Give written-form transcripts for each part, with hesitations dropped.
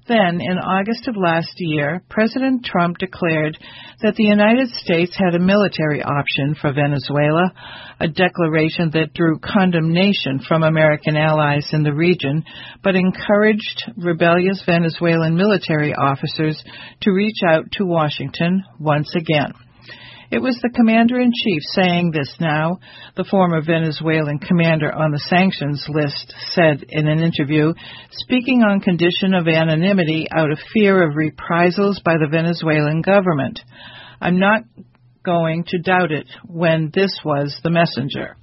Then, in August of last year, President Trump declared that the United States had a military option for Venezuela, a declaration that drew condemnation from American allies in the region, but encouraged rebellious Venezuelan military officers to reach out to Washington once again. It was the commander-in-chief saying this now. The former Venezuelan commander on the sanctions list said in an interview, speaking on condition of anonymity out of fear of reprisals by the Venezuelan government. I'm not going to doubt it when this was the messenger.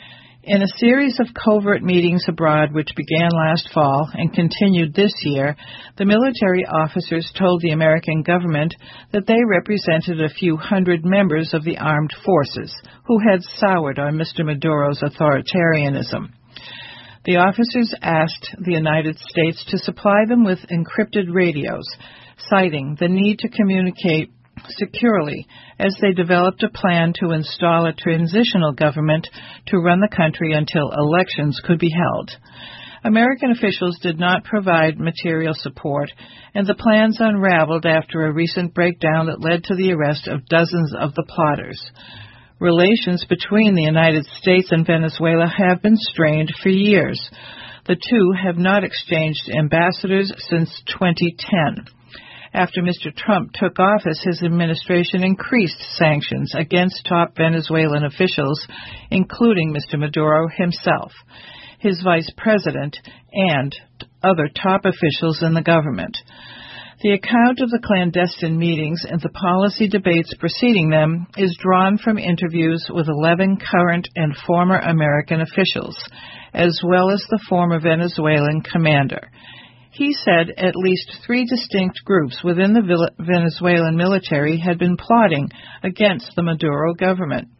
In a series of covert meetings abroad which began last fall and continued this year, the military officers told the American government that they represented a few hundred members of the armed forces who had soured on Mr. Maduro's authoritarianism. The officers asked the United States to supply them with encrypted radios, citing the need to communicate securely as they developed a plan to install a transitional government to run the country until elections could be held. American officials did not provide material support, and the plans unraveled after a recent breakdown that led to the arrest of dozens of the plotters. Relations between the United States and Venezuela have been strained for years. The two have not exchanged ambassadors since 2010. After Mr. Trump took office, his administration increased sanctions against top Venezuelan officials, including Mr. Maduro himself, his vice president, and other top officials in the government. The account of the clandestine meetings and the policy debates preceding them is drawn from interviews with 11 current and former American officials, as well as the former Venezuelan commander. He said at least 3 distinct groups within the Venezuelan military had been plotting against the Maduro government.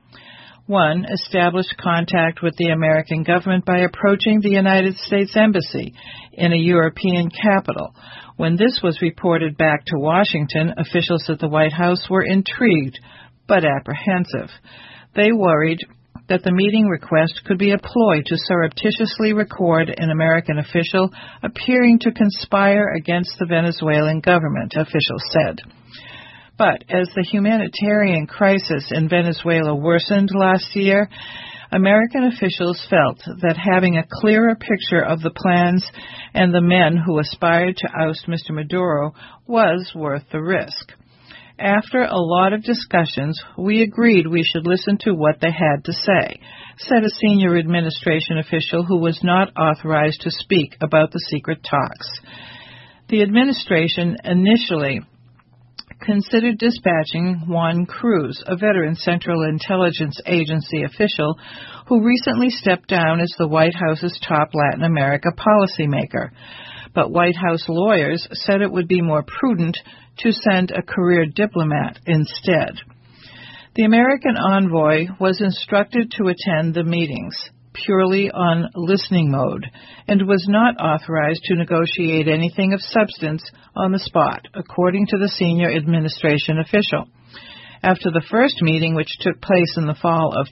One established contact with the American government by approaching the United States Embassy in a European capital. When this was reported back to Washington, officials at the White House were intrigued but apprehensive. They worried that the meeting request could be a ploy to surreptitiously record an American official appearing to conspire against the Venezuelan government, officials said. But as the humanitarian crisis in Venezuela worsened last year, American officials felt that having a clearer picture of the plans and the men who aspired to oust Mr. Maduro was worth the risk. After a lot of discussions, we agreed we should listen to what they had to say, said a senior administration official who was not authorized to speak about the secret talks. The administration initially considered dispatching Juan Cruz, a veteran Central Intelligence Agency official who recently stepped down as the White House's top Latin America policymaker. But White House lawyers said it would be more prudent to send a career diplomat instead. The American envoy was instructed to attend the meetings purely on listening mode and was not authorized to negotiate anything of substance on the spot, according to the senior administration official. After the first meeting, which took place in the fall of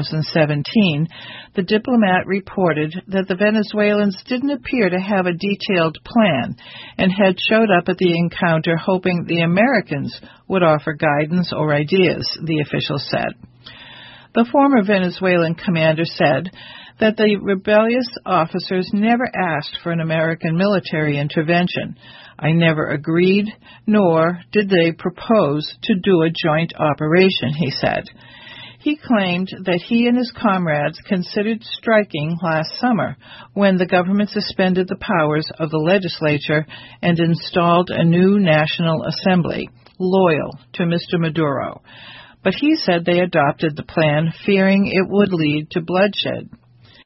2017, the diplomat reported that the Venezuelans didn't appear to have a detailed plan and had showed up at the encounter hoping the Americans would offer guidance or ideas, the official said. The former Venezuelan commander said that the rebellious officers never asked for an American military intervention. I never agreed, nor did they propose to do a joint operation, he said. He claimed that he and his comrades considered striking last summer when the government suspended the powers of the legislature and installed a new National Assembly, loyal to Mr. Maduro. But he said they adopted the plan fearing it would lead to bloodshed.